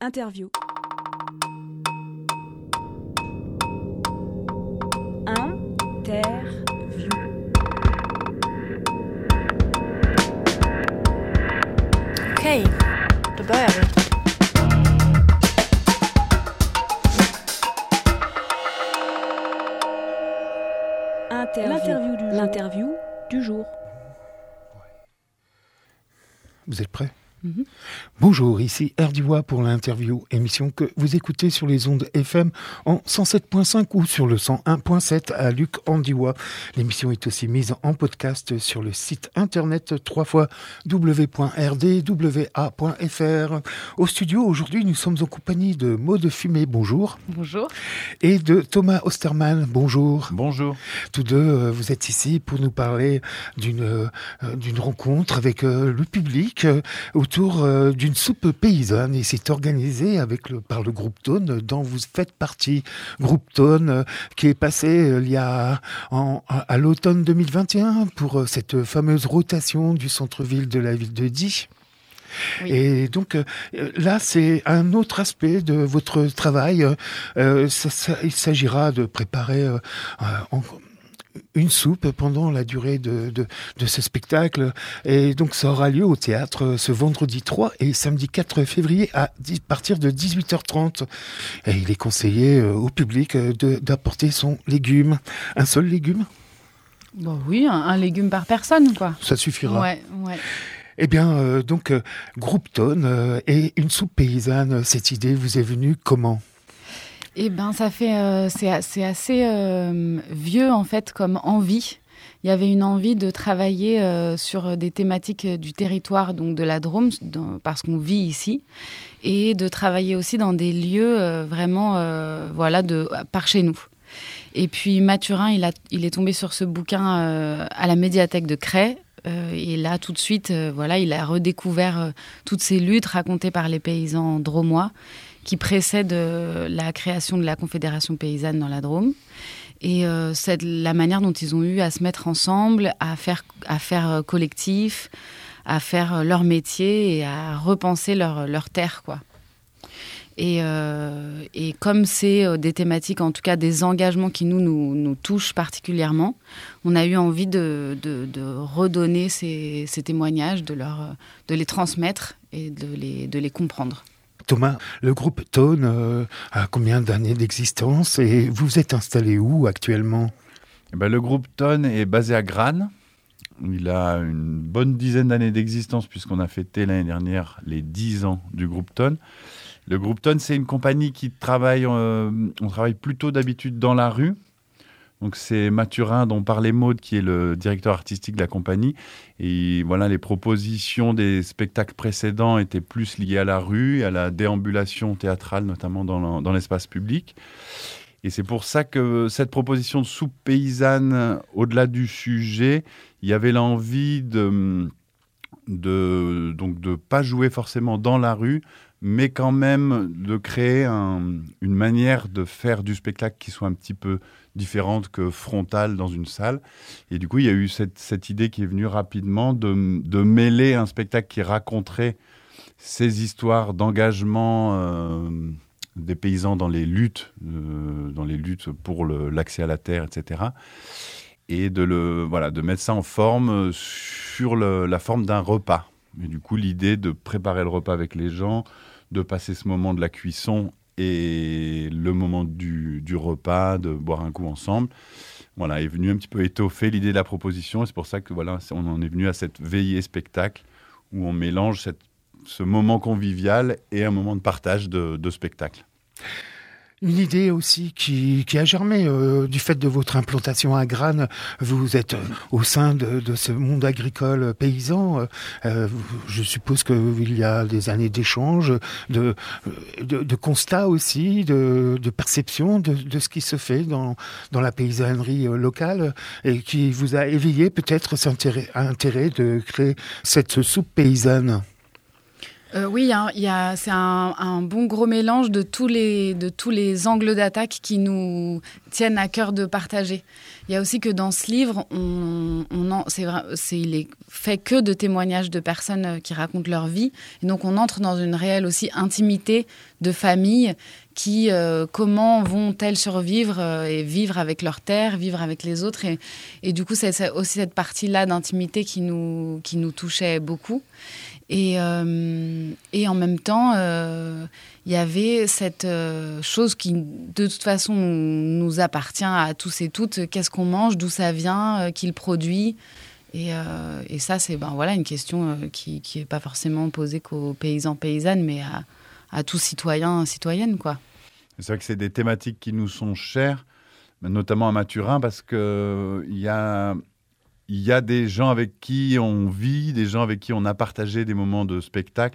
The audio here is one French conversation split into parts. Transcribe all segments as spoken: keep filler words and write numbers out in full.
Interview. Interview. Okej, då börjar vi. Interview. L'interview du jour. L'interview du jour. Vous êtes prêts ? Mm-hmm. Bonjour, ici Erdiwa pour l'interview, émission que vous écoutez sur les ondes F M en cent sept virgule cinq ou sur le cent un virgule sept à Luc Andiwa. L'émission est aussi mise en podcast sur le site internet w w w point r d w a point f r. Au studio, aujourd'hui, nous sommes en compagnie de Maud Fumé, bonjour. Bonjour. Et de Thomas Osterman, bonjour. Bonjour. Tous deux, euh, vous êtes ici pour nous parler d'une, euh, d'une rencontre avec euh, le public euh, autour euh, d'une soupe paysanne, et c'est organisé avec le, par le groupe Tone, dont vous faites partie. Groupe Tone euh, qui est passé euh, il y a en, à l'automne deux mille vingt et un pour euh, cette fameuse rotation du centre-ville de la ville de Die. Oui. Et donc euh, là, c'est un autre aspect de votre travail. Euh, ça, ça, il s'agira de préparer euh, en, une soupe pendant la durée de, de, de ce spectacle. Et donc ça aura lieu au théâtre ce vendredi trois et samedi quatre février à partir de dix-huit heures trente. Et il est conseillé au public de, d'apporter son légume. Un seul légume ? Bon, oui, un, un légume par personne, quoi. Ça suffira. Ouais, ouais. Eh bien, euh, donc, euh, Groupe Tone euh, et une soupe paysanne, cette idée vous est venue comment ? Eh ben, ça fait, euh, c'est, c'est assez euh, vieux en fait comme envie. Il y avait une envie de travailler euh, sur des thématiques du territoire, donc de la Drôme, dans, parce qu'on vit ici, et de travailler aussi dans des lieux euh, vraiment, euh, voilà, de par chez nous. Et puis Mathurin, il a, il est tombé sur ce bouquin euh, à la médiathèque de Cray. Euh, et là, tout de suite, euh, voilà, il a redécouvert euh, toutes ces luttes racontées par les paysans drômois qui précèdent euh, la création de la Confédération paysanne dans la Drôme. Et euh, c'est la manière dont ils ont eu à se mettre ensemble, à faire, à faire euh, collectif, à faire euh, leur métier et à repenser leur, leur terre, quoi. Et, euh, et comme c'est euh, des thématiques, en tout cas des engagements qui nous, nous, nous touchent particulièrement, on a eu envie de, de, de redonner ces, ces témoignages, de, leur, de les transmettre et de les, de les comprendre. Thomas, le groupe Tone euh, a combien d'années d'existence et vous êtes installé où actuellement ? Eh ben, le groupe Tone est basé à Grane. Il a une bonne dizaine d'années d'existence puisqu'on a fêté l'année dernière les dix ans du groupe Tone. Le groupe Tone, c'est une compagnie qui travaille, euh, on travaille plutôt d'habitude dans la rue. Donc c'est Mathurin dont parlait Maud qui est le directeur artistique de la compagnie. Et voilà, les propositions des spectacles précédents étaient plus liées à la rue, à la déambulation théâtrale, notamment dans, dans l'espace public. Et c'est pour ça que cette proposition de soupe paysanne, au-delà du sujet, il y avait l'envie de de donc de pas jouer forcément dans la rue, mais quand même de créer un, une manière de faire du spectacle qui soit un petit peu différente que frontale dans une salle. Et du coup, il y a eu cette, cette idée qui est venue rapidement de, de mêler un spectacle qui raconterait ces histoires d'engagement euh, des paysans dans les luttes, euh, dans les luttes pour le, l'accès à la terre, et cetera. Et de, le, voilà, de mettre ça en forme sur le, la forme d'un repas. Et du coup, l'idée de préparer le repas avec les gens, de passer ce moment de la cuisson et le moment du, du repas, de boire un coup ensemble, voilà, est venu un petit peu étoffer l'idée de la proposition. Et c'est pour ça que voilà, on en est venu à cette veillée spectacle où on mélange cette, ce moment convivial et un moment de partage de, de spectacle. Une idée aussi qui, qui a germé euh, du fait de votre implantation à Grane. Vous êtes euh, au sein de, de ce monde agricole paysan. Euh, je suppose qu'il y a des années d'échanges, de, de, de constats aussi, de, de perception de, de ce qui se fait dans, dans la paysannerie locale et qui vous a éveillé peut-être cet intérêt, intérêt de créer cette soupe paysanne. Euh, oui, y a, y a, c'est un, un bon gros mélange de tous les, de tous les angles d'attaque qui nous tiennent à cœur de partager. Il y a aussi que dans ce livre, on, on en, c'est, c'est, il est fait que de témoignages de personnes qui racontent leur vie. Et donc, on entre dans une réelle aussi intimité de familles qui, euh, comment vont-elles survivre euh, et vivre avec leur terre, vivre avec les autres. Et, et du coup, c'est, c'est aussi cette partie-là d'intimité qui nous, qui nous touchait beaucoup. Et, euh, et en même temps, il euh, y avait cette euh, chose qui, de toute façon, nous appartient à tous et toutes. Qu'est-ce qu'on mange, d'où ça vient, euh, qui le produit. Et, euh, et ça, c'est ben, voilà, une question euh, qui n'est pas forcément posée qu'aux paysans, paysannes, mais à, à tous citoyens, citoyennes, quoi. C'est vrai que c'est des thématiques qui nous sont chères, notamment à Mathurin, parce qu'il y a... Il y a des gens avec qui on vit, des gens avec qui on a partagé des moments de spectacle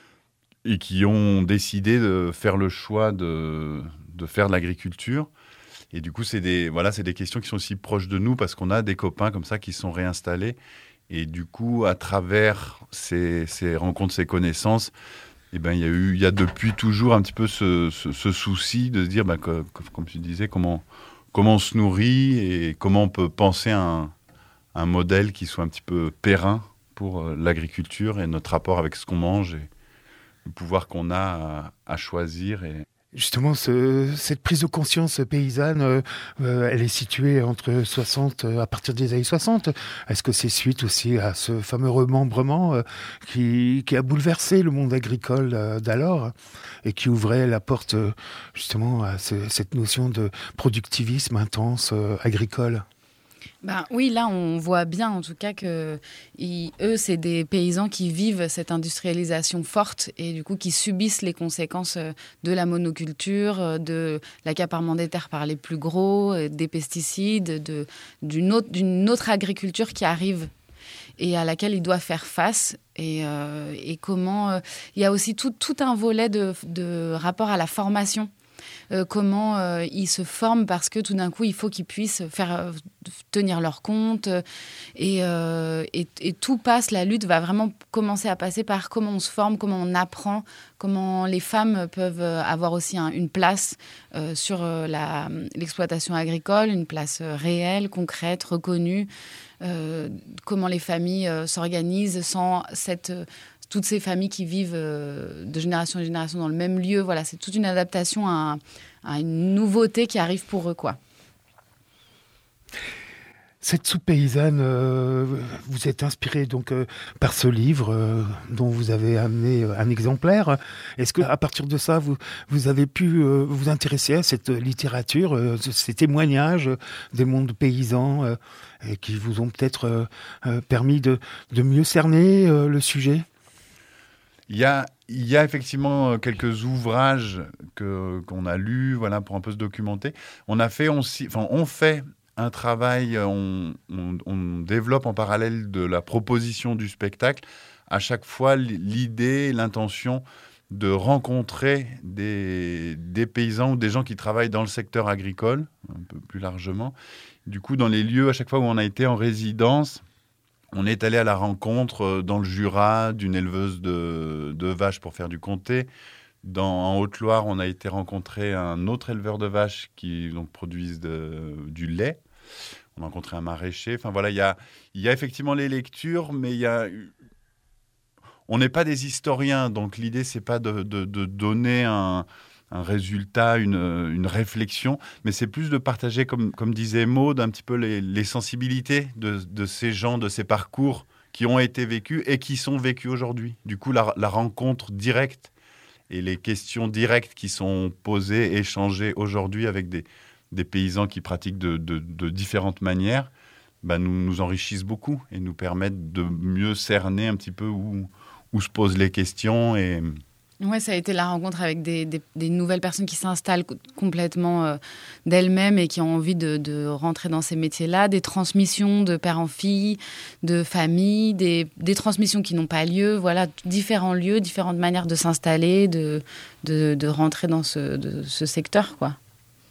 et qui ont décidé de faire le choix de, de faire de l'agriculture. Et du coup, c'est des, voilà, c'est des questions qui sont aussi proches de nous parce qu'on a des copains comme ça qui sont réinstallés. Et du coup, à travers ces, ces rencontres, ces connaissances, eh ben, il y a eu, il y a depuis toujours un petit peu ce, ce, ce souci de se dire, ben, que, comme tu disais, comment, comment on se nourrit et comment on peut penser à un un modèle qui soit un petit peu périn pour euh, l'agriculture et notre rapport avec ce qu'on mange et le pouvoir qu'on a à, à choisir. Et... Justement, ce, cette prise de conscience paysanne, euh, euh, elle est située entre soixante, euh, à partir des années soixante. Est-ce que c'est suite aussi à ce fameux remembrement euh, qui, qui a bouleversé le monde agricole euh, d'alors et qui ouvrait la porte euh, justement à ce, cette notion de productivisme intense euh, agricole ? Ben, oui, là, on voit bien, en tout cas, que ils, eux, c'est des paysans qui vivent cette industrialisation forte et, du coup, qui subissent les conséquences de la monoculture, de l'accaparement des terres par les plus gros, des pesticides, de, d'une, autre, d'une autre agriculture qui arrive et à laquelle ils doivent faire face. Et, euh, et comment... Euh, il y a aussi tout, tout un volet de, de rapport à la formation. Euh, comment euh, ils se forment parce que tout d'un coup, il faut qu'ils puissent faire, euh, tenir leur compte. Euh, et, euh, et, et tout passe, la lutte va vraiment commencer à passer par comment on se forme, comment on apprend, comment les femmes peuvent avoir aussi un, une place euh, sur euh, la, l'exploitation agricole, une place euh, réelle, concrète, reconnue. Euh, comment les familles euh, s'organisent sans cette... Euh, toutes ces familles qui vivent euh, de génération en génération dans le même lieu. Voilà, c'est toute une adaptation à, à une nouveauté qui arrive pour eux, quoi. Cette soupe paysanne, euh, vous êtes inspiré donc euh, par ce livre euh, dont vous avez amené un exemplaire. Est-ce que à partir de ça, vous vous avez pu euh, vous intéresser à cette littérature, euh, ces témoignages des mondes paysans euh, et qui vous ont peut-être euh, permis de, de mieux cerner euh, le sujet ? Il y a, il y a effectivement quelques ouvrages que, qu'on a lus, voilà, pour un peu se documenter. On a fait, on, enfin, on fait un travail, on, on, on développe en parallèle de la proposition du spectacle, à chaque fois l'idée, l'intention de rencontrer des, des paysans ou des gens qui travaillent dans le secteur agricole, un peu plus largement. Du coup, dans les lieux, à chaque fois où on a été en résidence, on est allé à la rencontre dans le Jura d'une éleveuse de, de vaches pour faire du comté. Dans, en Haute-Loire, on a été rencontrer un autre éleveur de vaches qui donc, produisent de, du lait. On a rencontré un maraîcher. Enfin voilà, il y a, y a effectivement les lectures, mais il y a... on n'est pas des historiens, donc l'idée, c'est pas de, de, de donner un... un résultat, une, une réflexion, mais c'est plus de partager, comme, comme disait Maud, un petit peu les, les sensibilités de, de ces gens, de ces parcours qui ont été vécus et qui sont vécus aujourd'hui. Du coup, la, la rencontre directe et les questions directes qui sont posées, échangées aujourd'hui avec des, des paysans qui pratiquent de, de, de différentes manières, bah, nous, nous enrichissent beaucoup et nous permettent de mieux cerner un petit peu où, où se posent les questions et... Oui, ça a été la rencontre avec des, des, des nouvelles personnes qui s'installent complètement euh, d'elles-mêmes et qui ont envie de, de rentrer dans ces métiers-là, des transmissions de père en fille, de famille, des, des transmissions qui n'ont pas lieu, voilà, différents lieux, différentes manières de s'installer, de, de, de rentrer dans ce, de, ce secteur, quoi.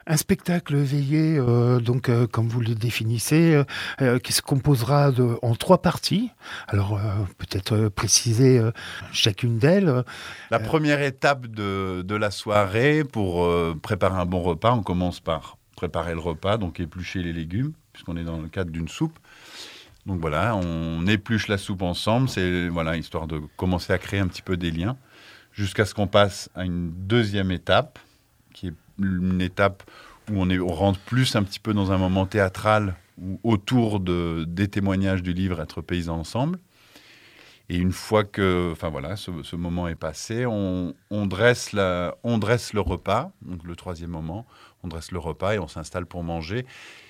Un spectacle veillé, euh, donc euh, comme vous le définissez, euh, qui se composera de, en trois parties. Alors euh, peut-être euh, préciser euh, chacune d'elles. La euh... première étape de, de la soirée, pour euh, préparer un bon repas, on commence par préparer le repas, donc éplucher les légumes, puisqu'on est dans le cadre d'une soupe. Donc voilà, on épluche la soupe ensemble, c'est voilà, histoire de commencer à créer un petit peu des liens, jusqu'à ce qu'on passe à une deuxième étape, qui est une étape où on, est, on rentre plus un petit peu dans un moment théâtral, où, autour de, des témoignages du livre « Être paysan ensemble ». Et une fois que enfin voilà, ce, ce moment est passé, on, on, dresse la, on dresse le repas, donc le troisième moment, on dresse le repas et on s'installe pour manger.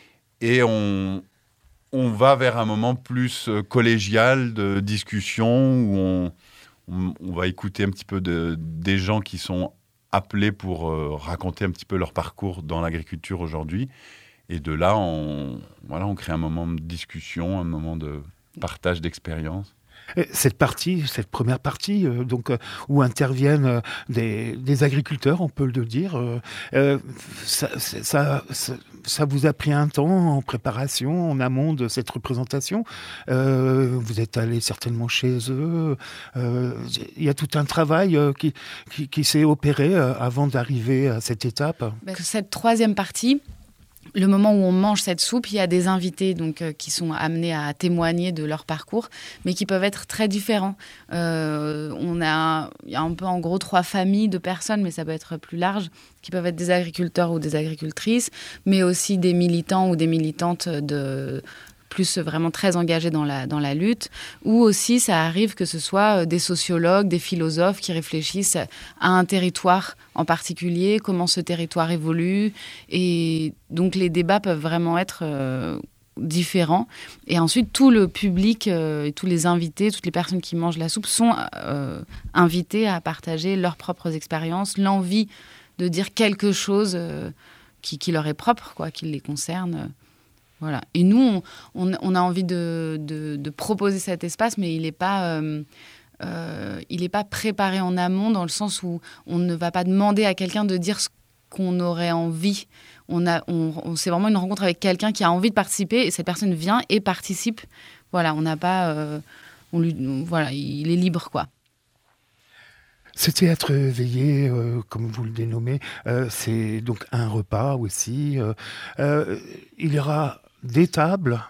Et on, on va vers un moment plus collégial de discussion, où on, on, on va écouter un petit peu de, des gens qui sont appelés pour euh, raconter un petit peu leur parcours dans l'agriculture aujourd'hui. Et de là, on, voilà, on crée un moment de discussion, un moment de partage d'expérience. Cette partie, cette première partie, euh, donc euh, où interviennent euh, des, des agriculteurs, on peut le dire, euh, euh, ça, ça, ça, ça vous a pris un temps en préparation, en amont de cette représentation. Euh, vous êtes allé certainement chez eux. Euh, il y a tout un travail euh, qui, qui, qui s'est opéré euh, avant d'arriver à cette étape. Cette troisième partie, le moment où on mange cette soupe, il y a des invités donc, euh, qui sont amenés à témoigner de leur parcours, mais qui peuvent être très différents. Euh, on a, il y a un peu en gros trois familles de personnes, mais ça peut être plus large, qui peuvent être des agriculteurs ou des agricultrices, mais aussi des militants ou des militantes de... plus vraiment très engagés dans la, dans la lutte, ou aussi ça arrive que ce soit des sociologues, des philosophes qui réfléchissent à un territoire en particulier, comment ce territoire évolue, et donc les débats peuvent vraiment être euh, différents. Et ensuite, tout le public euh, et tous les invités, toutes les personnes qui mangent la soupe sont euh, invités à partager leurs propres expériences, l'envie de dire quelque chose euh, qui, qui leur est propre, quoi, qui les concerne. Voilà. Et nous, on, on, on a envie de, de, de proposer cet espace, mais il n'est pas, euh, euh, il n'est pas préparé en amont, dans le sens où on ne va pas demander à quelqu'un de dire ce qu'on aurait envie. On a, on, on, c'est vraiment une rencontre avec quelqu'un qui a envie de participer, et cette personne vient et participe. Voilà, on n'a pas... Euh, on lui, voilà, il est libre, quoi. Ce théâtre veillé, euh, comme vous le dénommez, euh, c'est donc un repas aussi. Euh, euh, il y aura des tables.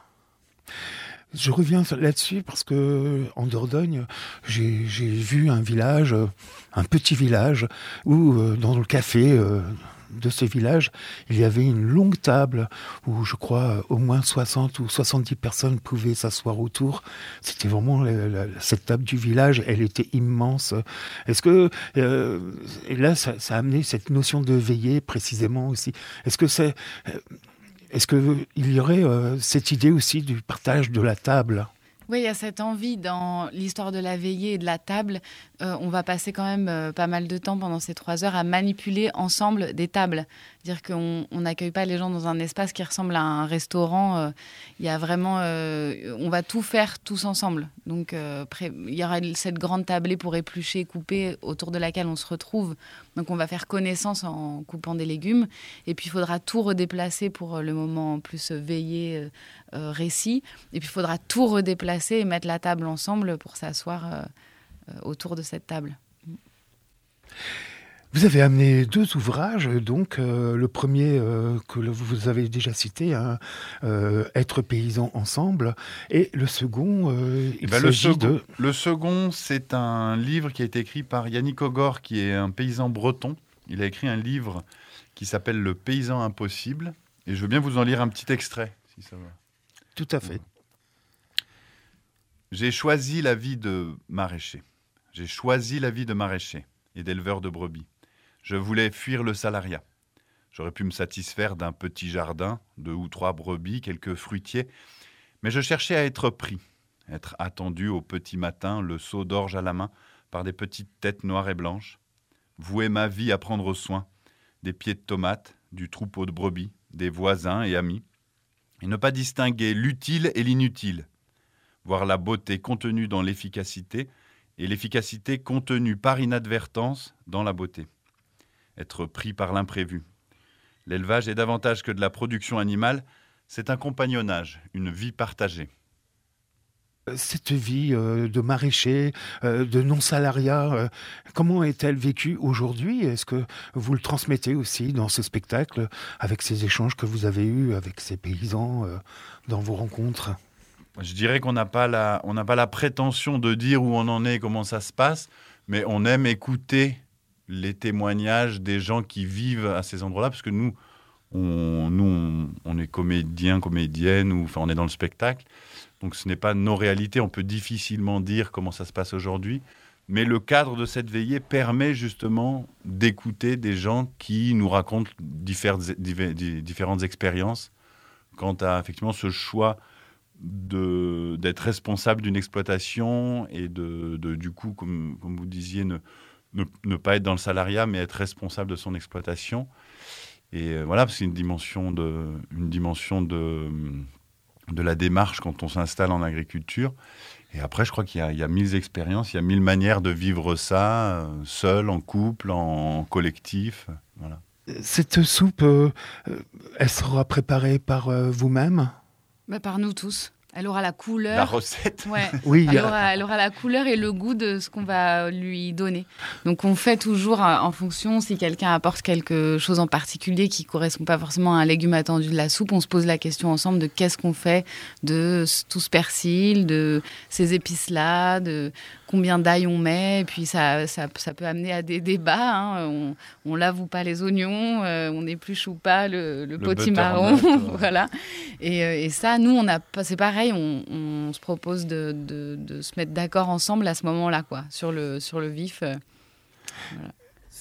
Je reviens là-dessus parce que en Dordogne, j'ai, j'ai vu un village, un petit village, où euh, dans le café euh, de ce village, il y avait une longue table où je crois au moins soixante ou soixante-dix personnes pouvaient s'asseoir autour. C'était vraiment la, la, cette table du village, elle était immense. Est-ce que, euh, et là ça, ça a amené cette notion de veiller précisément aussi. Est-ce que c'est... Euh, Est-ce qu'il y aurait euh, cette idée aussi du partage de la table ? Oui, il y a cette envie dans l'histoire de la veillée et de la table. Euh, on va passer quand même euh, pas mal de temps pendant ces trois heures à manipuler ensemble des tables. C'est-à-dire qu'on n'accueille pas les gens dans un espace qui ressemble à un restaurant. Euh, il y a vraiment... Euh, on va tout faire tous ensemble. Donc, euh, pré- il y aura cette grande tablée pour éplucher, couper, autour de laquelle on se retrouve. Donc, on va faire connaissance en coupant des légumes. Et puis, il faudra tout redéplacer pour le moment plus veillé, euh, euh, récit. Et puis, il faudra tout redéplacer et mettre la table ensemble pour s'asseoir euh, euh, autour de cette table. Vous avez amené deux ouvrages, donc euh, le premier euh, que vous avez déjà cité, hein, euh, Être paysan ensemble, et le second, euh, il ben s'agit le second, de... Le second, c'est un livre qui a été écrit par Yannick Ogor, qui est un paysan breton. Il a écrit un livre qui s'appelle « Le paysan impossible », et je veux bien vous en lire un petit extrait, si ça va. Tout à fait. J'ai choisi la vie de maraîcher. J'ai choisi la vie de maraîcher et d'éleveur de brebis. Je voulais fuir le salariat. J'aurais pu me satisfaire d'un petit jardin, deux ou trois brebis, quelques fruitiers, mais je cherchais à être pris, être attendu au petit matin, le seau d'orge à la main, par des petites têtes noires et blanches, vouer ma vie à prendre soin des pieds de tomates, du troupeau de brebis, des voisins et amis, et ne pas distinguer l'utile et l'inutile, voir la beauté contenue dans l'efficacité et l'efficacité contenue par inadvertance dans la beauté. Être pris par l'imprévu. L'élevage est davantage que de la production animale, c'est un compagnonnage, une vie partagée. Cette vie euh, de maraîcher, euh, de non-salariat, euh, comment est-elle vécue aujourd'hui ? Est-ce que vous le transmettez aussi dans ce spectacle, avec ces échanges que vous avez eus avec ces paysans euh, dans vos rencontres ? Je dirais qu'on n'a pas la, on n'a pas la prétention de dire où on en est et comment ça se passe, mais on aime écouter les témoignages des gens qui vivent à ces endroits-là, parce que nous, on, nous, on, on est comédiens, comédiennes, ou enfin, on est dans le spectacle. Donc ce n'est pas nos réalités, on peut difficilement dire comment ça se passe aujourd'hui, mais le cadre de cette veillée permet justement d'écouter des gens qui nous racontent différentes, différentes expériences quant à effectivement ce choix de, d'être responsable d'une exploitation et de, de du coup, comme, comme vous disiez, ne, ne, ne pas être dans le salariat, mais être responsable de son exploitation. Et euh, voilà, c'est une dimension de... Une dimension de de la démarche quand on s'installe en agriculture. Et après, je crois qu'il y a, il y a mille expériences, il y a mille manières de vivre ça, euh, seul, en couple, en collectif. Voilà. Cette soupe, euh, elle sera préparée par euh, vous-même ? Bah, par nous tous. Elle aura la couleur. La recette. Ouais. Oui. Elle aura, elle aura la couleur et le goût de ce qu'on va lui donner. Donc on fait toujours en fonction, si quelqu'un apporte quelque chose en particulier qui ne correspond pas forcément à un légume attendu de la soupe, on se pose la question ensemble de qu'est-ce qu'on fait de tout ce persil, de ces épices-là, de combien d'ail on met. Et puis ça, ça, ça peut amener à des débats. Hein. On, on lave ou pas les oignons, euh, on épluche ou pas le, le, le potimarron. Voilà. Et, et ça, nous, on a, c'est pareil. On, on se propose de, de, de se mettre d'accord ensemble à ce moment-là, quoi, sur le, sur le vif. Euh, voilà.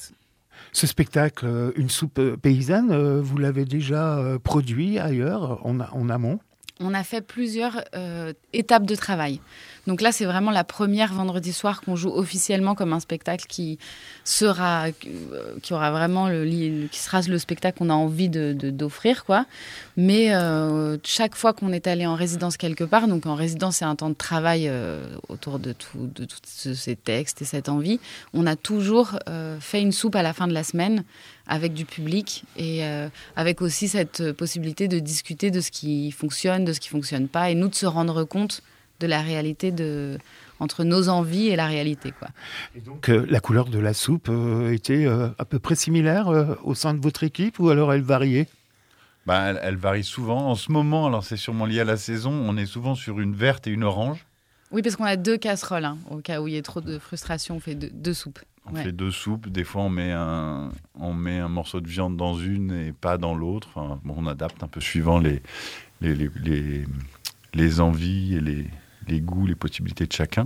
Ce spectacle, Une soupe paysanne, vous l'avez déjà produit ailleurs, en, en amont ? On a fait plusieurs euh, étapes de travail. Donc là, c'est vraiment la première vendredi soir qu'on joue officiellement comme un spectacle qui sera, qui aura vraiment le, qui sera le spectacle qu'on a envie de, de, d'offrir, quoi. Mais euh, chaque fois qu'on est allé en résidence quelque part, donc en résidence, c'est un temps de travail euh, autour de tout, de tous ces textes et cette envie. On a toujours euh, fait une soupe à la fin de la semaine avec du public et euh, avec aussi cette possibilité de discuter de ce qui fonctionne, de ce qui fonctionne pas, et nous de se rendre compte de la réalité de, entre nos envies et la réalité, quoi. Et donc euh, la couleur de la soupe euh, était euh, à peu près similaire euh, au sein de votre équipe, ou alors elle variait ? Ben, elle, elle varie souvent. En ce moment, alors c'est sûrement lié à la saison, on est souvent sur une verte et une orange. Oui, parce qu'on a deux casseroles, hein. Au cas où il y ait trop de frustration, on fait deux, deux soupes. On ouais. fait deux soupes. Des fois, on met, un, on met un morceau de viande dans une et pas dans l'autre. Enfin, bon, on adapte un peu suivant les, les, les, les, les envies et les, les goûts, les possibilités de chacun.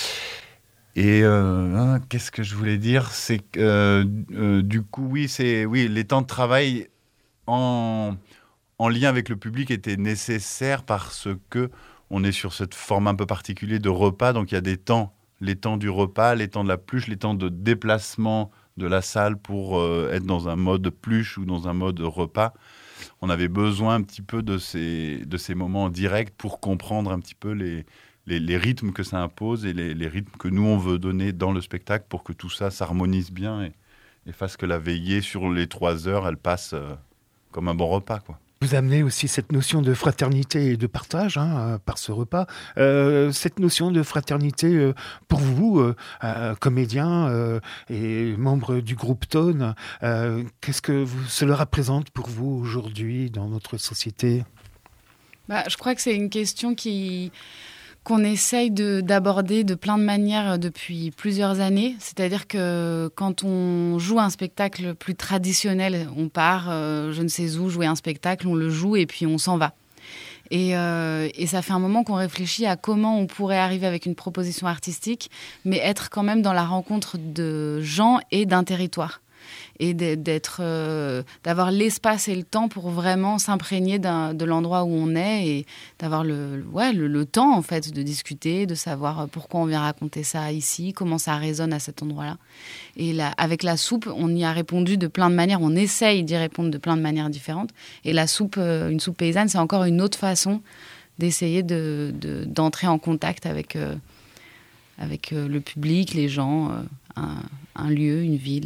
Et euh, hein, qu'est-ce que je voulais dire ? C'est que euh, euh, du coup, oui, c'est, oui, les temps de travail en, en lien avec le public étaient nécessaires parce que on est sur cette forme un peu particulière de repas. Donc, il y a des temps, les temps du repas, les temps de la pluche, les temps de déplacement de la salle pour euh, être dans un mode pluche ou dans un mode repas. On avait besoin un petit peu de ces, de ces moments directs pour comprendre un petit peu les, les, les rythmes que ça impose et les, les rythmes que nous, on veut donner dans le spectacle pour que tout ça s'harmonise bien et, et fasse que la veillée sur les trois heures, elle passe euh, comme un bon repas, quoi. Vous amenez aussi cette notion de fraternité et de partage hein, par ce repas. Euh, cette notion de fraternité, euh, pour vous, euh, euh, comédiens euh, et membres du groupe Tone, euh, qu'est-ce que vous, cela représente pour vous aujourd'hui dans notre société ? Bah, je crois que c'est une question qui... qu'on essaye de, d'aborder de plein de manières depuis plusieurs années. C'est-à-dire que quand on joue un spectacle plus traditionnel, on part, euh, je ne sais où, jouer un spectacle, on le joue et puis on s'en va. Et, euh, et ça fait un moment qu'on réfléchit à comment on pourrait arriver avec une proposition artistique, mais être quand même dans la rencontre de gens et d'un territoire. Et d'être, euh, d'avoir l'espace et le temps pour vraiment s'imprégner d'un, de l'endroit où on est et d'avoir le, ouais, le, le temps en fait de discuter, de savoir pourquoi on vient raconter ça ici, comment ça résonne à cet endroit-là. Et là, avec la soupe, on y a répondu de plein de manières, on essaye d'y répondre de plein de manières différentes. Et la soupe, euh, une soupe paysanne, c'est encore une autre façon d'essayer de, de, d'entrer en contact avec, euh, avec euh, le public, les gens, euh, un, un lieu, une ville.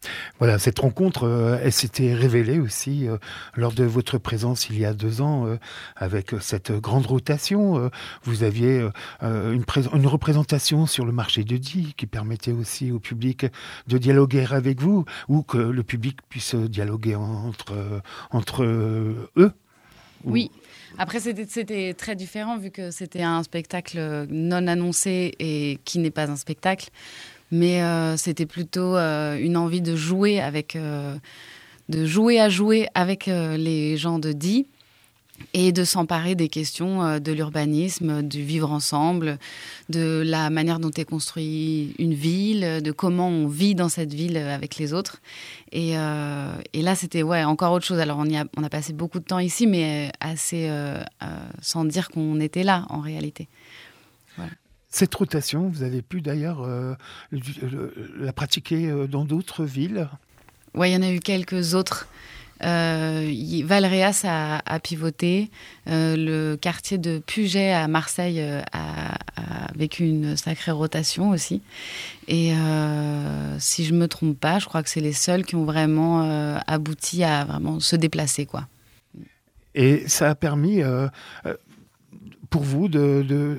Voilà, cette rencontre, euh, elle s'était révélée aussi euh, lors de votre présence il y a deux ans euh, avec cette grande rotation. Euh, vous aviez euh, une, pré- une représentation sur le marché de Die qui permettait aussi au public de dialoguer avec vous ou que le public puisse dialoguer entre, euh, entre euh, eux. Oui. Après, c'était, c'était très différent vu que c'était un spectacle non annoncé et qui n'est pas un spectacle. Mais euh, c'était plutôt euh, une envie de jouer avec, euh, de jouer à jouer avec euh, les gens de Die et de s'emparer des questions euh, de l'urbanisme, du vivre ensemble, de la manière dont est construite une ville, de comment on vit dans cette ville avec les autres. Et, euh, et là, c'était ouais, encore autre chose. Alors, on, y a, on a passé beaucoup de temps ici, mais assez euh, euh, sans dire qu'on était là, en réalité. Voilà. Cette rotation, vous avez pu d'ailleurs euh, la pratiquer dans d'autres villes ? Oui, il y en a eu quelques autres. Euh, Valréas a, a pivoté. Euh, le quartier de Puget à Marseille euh, a, a vécu une sacrée rotation aussi. Et euh, si je ne me trompe pas, je crois que c'est les seuls qui ont vraiment euh, abouti à vraiment se déplacer, quoi. Et ça a permis euh, pour vous de... de...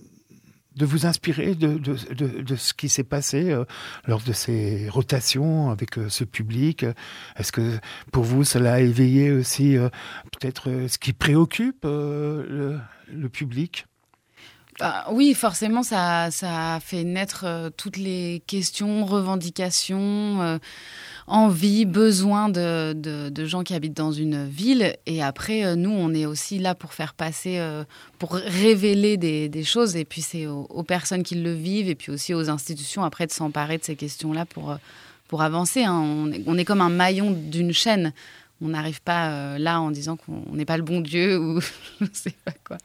de vous inspirer de, de, de, de ce qui s'est passé euh, lors de ces rotations avec euh, ce public. Est-ce que pour vous, cela a éveillé aussi euh, peut-être euh, ce qui préoccupe euh, le, le public ? Bah, oui, forcément, ça, ça a fait naître euh, toutes les questions, revendications, euh, envies, besoins de, de, de gens qui habitent dans une ville. Et après, euh, nous, on est aussi là pour faire passer, euh, pour révéler des, des choses. Et puis, c'est aux, aux personnes qui le vivent et puis aussi aux institutions, après, de s'emparer de ces questions-là pour, pour avancer. Hein. On est, on est comme un maillon d'une chaîne. On n'arrive pas euh, là en disant qu'on n'est pas le bon Dieu ou je ne sais pas quoi.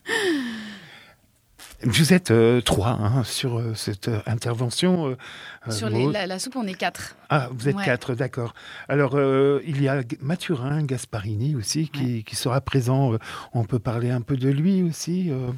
Vous êtes euh, trois hein, sur euh, cette euh, intervention. Euh, sur les, la, la soupe, on est quatre. Ah, vous êtes ouais. quatre, d'accord. Alors, euh, il y a Mathurin Gasparini aussi qui, ouais. qui sera présent. On peut parler un peu de lui aussi euh.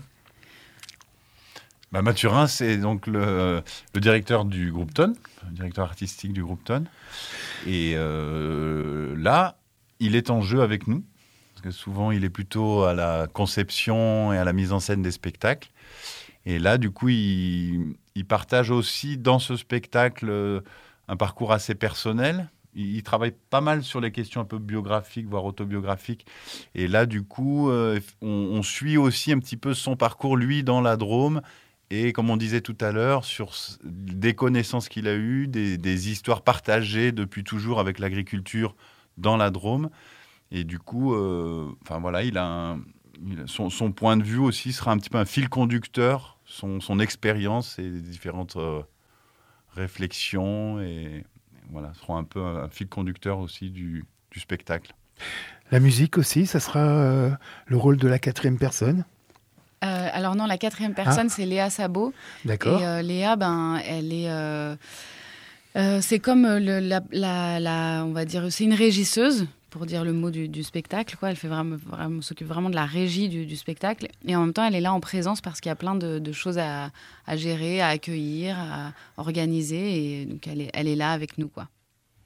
bah, Mathurin, c'est donc le, le directeur du groupe Tonne, le directeur artistique du groupe Tonne. Et euh, là, il est en jeu avec nous. Parce que souvent, il est plutôt à la conception et à la mise en scène des spectacles. Et là, du coup, il, il partage aussi dans ce spectacle euh, un parcours assez personnel. Il, il travaille pas mal sur les questions un peu biographiques, voire autobiographiques. Et là, du coup, euh, on, on suit aussi un petit peu son parcours, lui, dans la Drôme. Et comme on disait tout à l'heure, sur des connaissances qu'il a eues, des, des histoires partagées depuis toujours avec l'agriculture dans la Drôme. Et du coup, euh, enfin voilà, il a un, il a, son, son point de vue aussi sera un petit peu un fil conducteur. Son, son expérience et les différentes euh, réflexions et voilà, seront un peu un, un fil conducteur aussi du, du spectacle. La musique aussi, ça sera euh, le rôle de la quatrième personne euh, Alors non, la quatrième personne, ah. c'est Léa Sabot. D'accord. Et euh, Léa, ben, elle est... Euh, euh, c'est comme le, la, la, la... On va dire... C'est une régisseuse, pour dire le mot du, du spectacle, quoi. Elle fait vraiment, vraiment, s'occupe vraiment de la régie du, du spectacle. Et en même temps, elle est là en présence parce qu'il y a plein de, de choses à, à gérer, à accueillir, à organiser. Et donc, elle est, elle est là avec nous, quoi.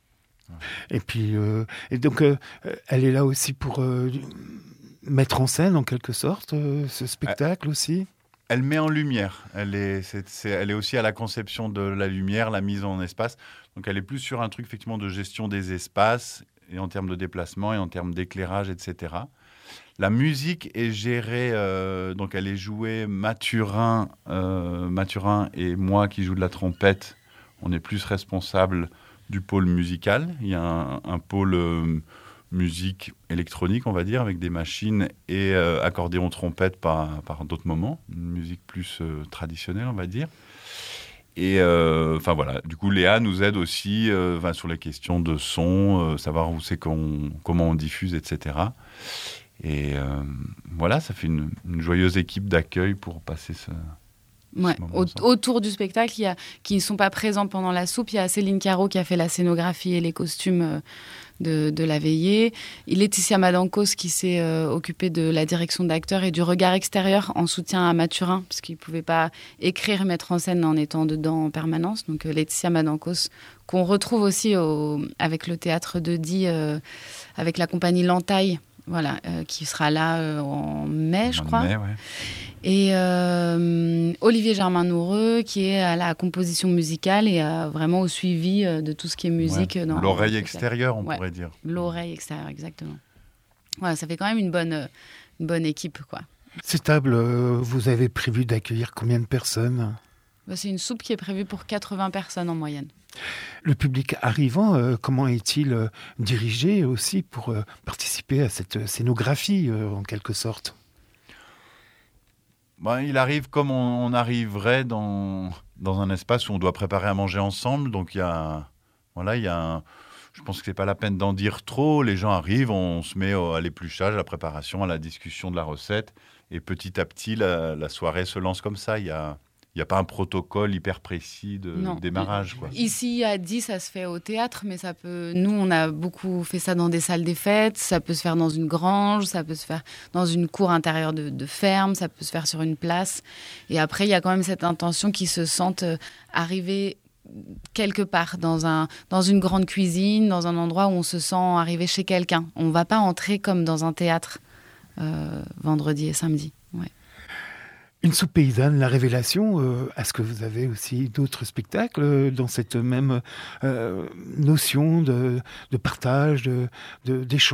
Et puis, euh, et donc, euh, elle est là aussi pour euh, mettre en scène, en quelque sorte, euh, ce spectacle euh, aussi. Elle met en lumière. Elle est, c'est, c'est, elle est aussi à la conception de la lumière, la mise en espace. Donc, elle est plus sur un truc, effectivement, de gestion des espaces, et en termes de déplacement, et en termes d'éclairage, et cetera. La musique est gérée, euh, donc elle est jouée Mathurin, euh, Mathurin et moi qui joue de la trompette. On est plus responsable du pôle musical. Il y a un, un pôle euh, musique électronique, on va dire, avec des machines et euh, accordéon trompette par, par d'autres moments. Une musique plus euh, traditionnelle, on va dire. Et enfin euh, voilà, du coup Léa nous aide aussi euh, sur les questions de son, euh, savoir où c'est qu'on, comment on diffuse, et cetera. Et euh, voilà, ça fait une, une joyeuse équipe d'accueil pour passer ce, Ouais. Au- autour du spectacle, il y a, qui ne sont pas présents pendant la soupe, il y a Céline Caro qui a fait la scénographie et les costumes euh, de, de la veillée. Laetitia Madancos qui s'est euh, occupée de la direction d'acteurs et du regard extérieur en soutien à Mathurin, parce qu'il ne pouvait pas écrire et mettre en scène en étant dedans en permanence. Donc euh, Laetitia Madancos, qu'on retrouve aussi au, avec le théâtre de Die, euh, avec la compagnie L'Entaille, voilà, euh, qui sera là euh, en mai, je crois. Mai, ouais. Et euh, Olivier Germain-Noureux, qui est à la composition musicale et euh, vraiment au suivi euh, de tout ce qui est musique. Ouais. Dans L'oreille dans extérieure, on ouais. pourrait dire. L'oreille extérieure, exactement. Voilà, ça fait quand même une bonne, euh, une bonne équipe, quoi. Ces tables, euh, vous avez prévu d'accueillir combien de personnes ? Bah, c'est une soupe qui est prévue pour quatre-vingts personnes en moyenne. Le public arrivant, euh, comment est-il euh, dirigé aussi pour euh, participer à cette scénographie, euh, en quelque sorte ? Ben, il arrive comme on, on arriverait dans, dans un espace où on doit préparer à manger ensemble. Donc, il y a, voilà, il y a un, je pense que ce n'est pas la peine d'en dire trop. Les gens arrivent, on se met au, à l'épluchage, à la préparation, à la discussion de la recette. Et petit à petit, la, la soirée se lance comme ça. Il y a... Il n'y a pas un protocole hyper précis de non. démarrage, quoi. Ici, à Die, ça se fait au théâtre, mais ça peut... Nous, on a beaucoup fait ça dans des salles des fêtes. Ça peut se faire dans une grange, ça peut se faire dans une cour intérieure de, de ferme, ça peut se faire sur une place. Et après, il y a quand même cette intention qu'ils se sentent arriver quelque part, dans, un, dans une grande cuisine, dans un endroit où on se sent arriver chez quelqu'un. On ne va pas entrer comme dans un théâtre euh, vendredi et samedi. Ouais. Une soupe paysanne, la révélation, euh, est-ce que vous avez aussi d'autres spectacles euh, dans cette même euh, notion de, de partage, de, de, d'échange ?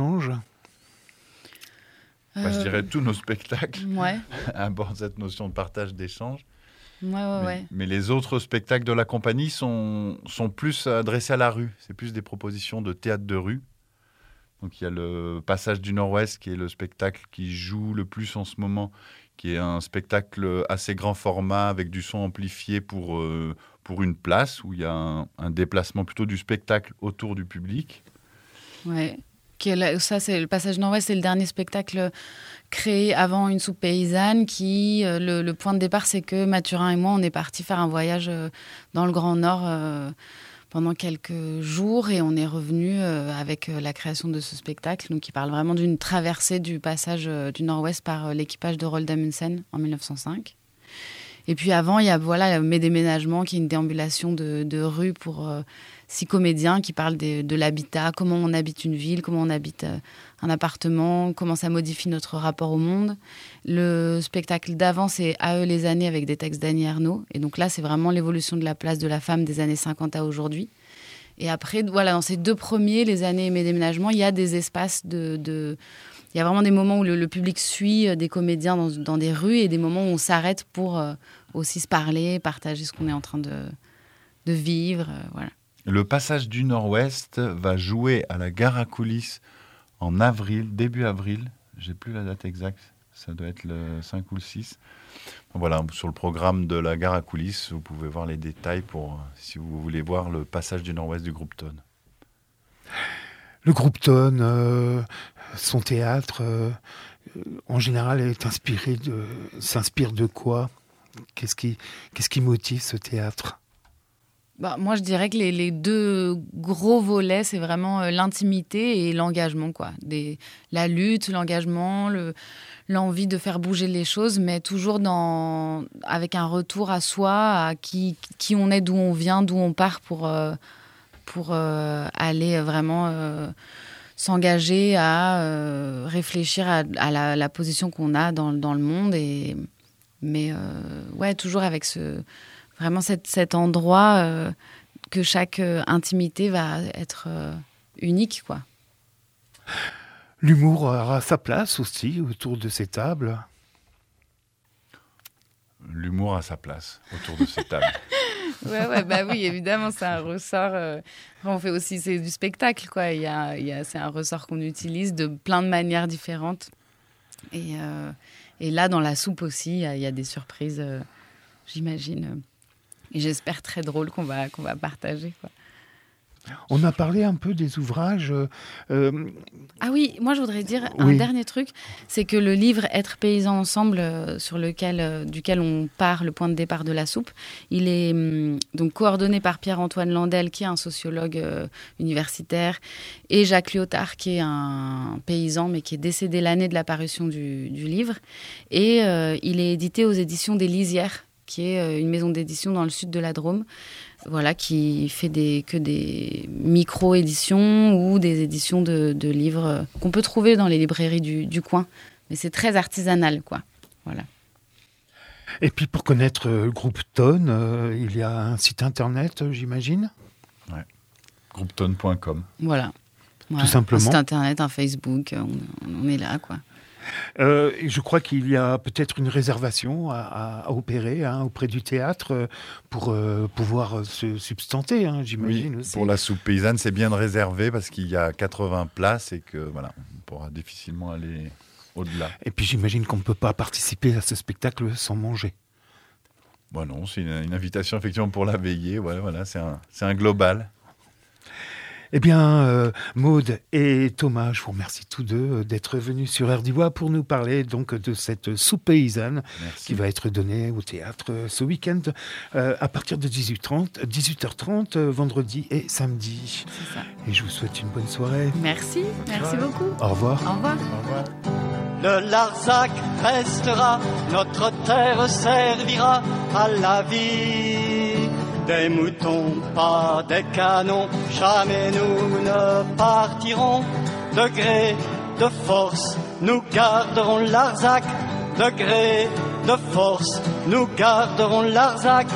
Bah, je dirais tous nos spectacles Ouais. abordent cette notion de partage, d'échange. Ouais, ouais, mais, ouais. mais les autres spectacles de la compagnie sont, sont plus adressés à la rue. C'est plus des propositions de théâtre de rue. Donc il y a le Passage du Nord-Ouest qui est le spectacle qui joue le plus en ce moment, qui est un spectacle assez grand format avec du son amplifié pour, euh, pour une place, où il y a un, un déplacement plutôt du spectacle autour du public. Ouais. Qui est là, ça, c'est le Passage Nord-Ouest, c'est le dernier spectacle créé avant Une soupe paysanne. Qui, euh, le, le point de départ, c'est que Mathurin et moi, on est partis faire un voyage euh, dans le Grand Nord euh, pendant quelques jours et on est revenu euh, avec euh, la création de ce spectacle, donc qui parle vraiment d'une traversée du passage euh, du Nord-Ouest par euh, l'équipage de Roald Amundsen en mille neuf cent cinq. Et puis avant, il y a voilà, Mes déménagements, qui est une déambulation de, de rue pour euh, six comédiens qui parlent de, de l'habitat, comment on habite une ville, comment on habite euh, un appartement, comment ça modifie notre rapport au monde. Le spectacle d'avant, c'est À eux les années, avec des textes d'Annie Ernaux. Et donc là, c'est vraiment l'évolution de la place de la femme des années cinquante à aujourd'hui. Et après, voilà, dans ces deux premiers, Les années et Mes déménagements, il y a des espaces de... de il y a vraiment des moments où le, le public suit des comédiens dans, dans des rues et des moments où on s'arrête pour euh, aussi se parler, partager ce qu'on est en train de, de vivre. Euh, voilà. Le Passage du Nord-Ouest va jouer à la Gare à Coulisses en avril, début avril. Je n'ai plus la date exacte, ça doit être le cinq ou le six. Voilà, sur le programme de la Gare à Coulisses, vous pouvez voir les détails pour, si vous voulez voir le Passage du Nord-Ouest du groupe Tone. Le groupe Tone, euh, son théâtre, euh, en général, est inspiré de, s'inspire de quoi ? Qu'est-ce qui, qu'est-ce qui motive ce théâtre ? Bah, moi, je dirais que les, les deux gros volets, c'est vraiment euh, l'intimité et l'engagement, quoi. Des, la lutte, l'engagement, le, l'envie de faire bouger les choses, mais toujours dans, avec un retour à soi, à qui, qui on est, d'où on vient, d'où on part pour... Euh, pour euh, aller vraiment euh, s'engager à euh, réfléchir à, à la, la position qu'on a dans, dans le monde. Et, mais euh, ouais, toujours avec ce, vraiment cet, cet endroit euh, que chaque euh, intimité va être euh, unique, quoi. L'humour aura sa place aussi autour de ces tables. L'humour a sa place autour de ces tables. Ouais, ouais, bah oui, évidemment, c'est un ressort. Euh, on fait aussi c'est du spectacle, quoi. Il y a, il y a, c'est un ressort qu'on utilise de plein de manières différentes. Et, euh, et là, dans la soupe aussi, il y a, il y a des surprises, euh, j'imagine. Et j'espère très drôles qu'on va, qu'on va partager, quoi. On a parlé un peu des ouvrages. Euh... Ah oui, moi je voudrais dire oui. un dernier truc, c'est que le livre Être paysan ensemble, euh, sur lequel, euh, duquel on part, le point de départ de la soupe, il est hum, donc coordonné par Pierre-Antoine Landel, qui est un sociologue euh, universitaire, et Jacques Lyotard, qui est un paysan, mais qui est décédé l'année de la parution du, du livre. Et euh, il est édité aux éditions des Lisières, qui est euh, une maison d'édition dans le sud de la Drôme. Voilà, qui fait des, que des micro-éditions ou des éditions de, de livres qu'on peut trouver dans les librairies du, du coin. Mais c'est très artisanal, quoi. Voilà. Et puis, pour connaître le groupe Tonne, euh, il y a un site internet, j'imagine ? Ouais. groupe tonne point com. Voilà. voilà. Tout simplement. Un site internet, un Facebook, on, on est là, quoi. Euh, je crois qu'il y a peut-être une réservation à, à, à opérer hein, auprès du théâtre euh, pour euh, pouvoir se substanter, hein, j'imagine oui, aussi. Pour la soupe paysanne, c'est bien de réserver parce qu'il y a quatre-vingts places et que voilà, on pourra difficilement aller au-delà. Et puis j'imagine qu'on ne peut pas participer à ce spectacle sans manger. Bon, non, c'est une, une invitation effectivement pour la veillée. Ouais, voilà, c'est un, c'est un global. Eh bien, euh, Maude et Thomas, je vous remercie tous deux d'être venus sur Air d'Ivoire pour nous parler donc de cette soupe paysanne Merci. Qui va être donnée au théâtre ce week-end euh, à partir de dix-huit heures trente, vendredi et samedi. C'est ça. Et je vous souhaite une bonne soirée. Merci, merci ouais. beaucoup. Au revoir. Au revoir. Au revoir. Le Larzac restera, notre terre servira à la vie. Des moutons, pas des canons, jamais nous ne partirons. De gré, de force, nous garderons Larzac. De gré, de force, nous garderons Larzac.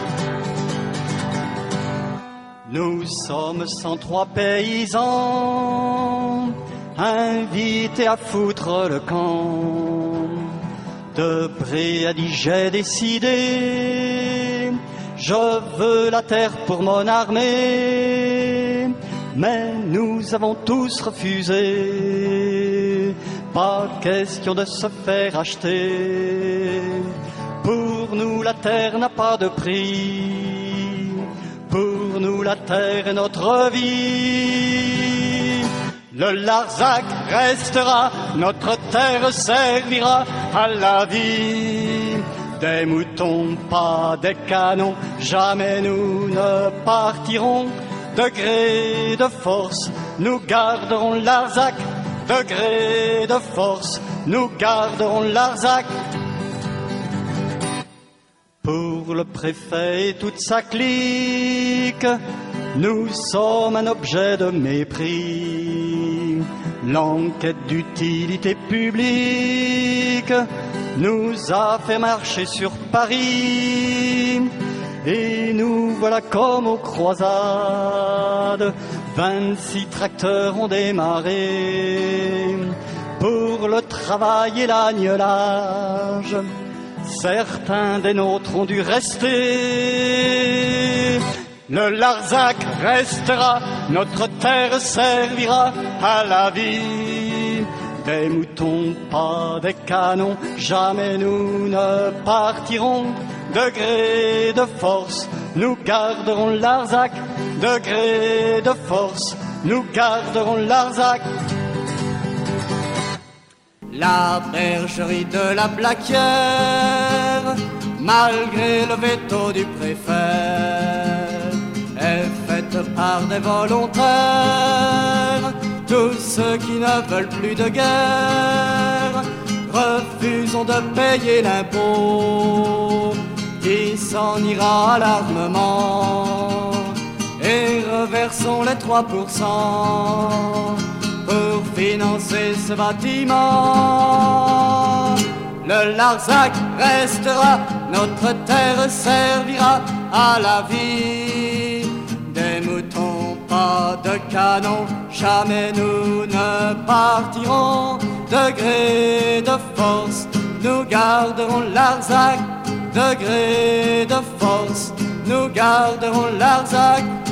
Nous sommes cent trois paysans, invités à foutre le camp. De Bré a dit j'ai décidé, je veux la terre pour mon armée, mais nous avons tous refusé. Pas question de se faire acheter. Pour nous la terre n'a pas de prix. Pour nous la terre est notre vie. Le Larzac restera, notre terre servira à la vie. Des moutons, pas des canons, jamais nous ne partirons. De gré, de force, nous garderons Larzac. De gré, de force, nous garderons Larzac. Pour le préfet et toute sa clique, nous sommes un objet de mépris. L'enquête d'utilité publique nous a fait marcher sur Paris. Et nous voilà comme aux croisades, vingt-six tracteurs ont démarré pour le travail et l'agnelage. Certains des nôtres ont dû rester. Le Larzac restera, notre terre servira à la vie. Des moutons, pas des canons, jamais nous ne partirons. De gré, de force, nous garderons Larzac. De gré, de force, nous garderons Larzac. La bergerie de la Blaquière, malgré le veto du préfet, est faite par des volontaires. Tous ceux qui ne veulent plus de guerre, refusons de payer l'impôt qui s'en ira à l'armement, et reversons les trois pour cent pour financer ce bâtiment. Le Larzac restera, notre terre servira à la vie. Des moutons, pas de canons, jamais nous ne partirons. De gré, de force, nous garderons Larzac. De gré, de force, nous garderons Larzac.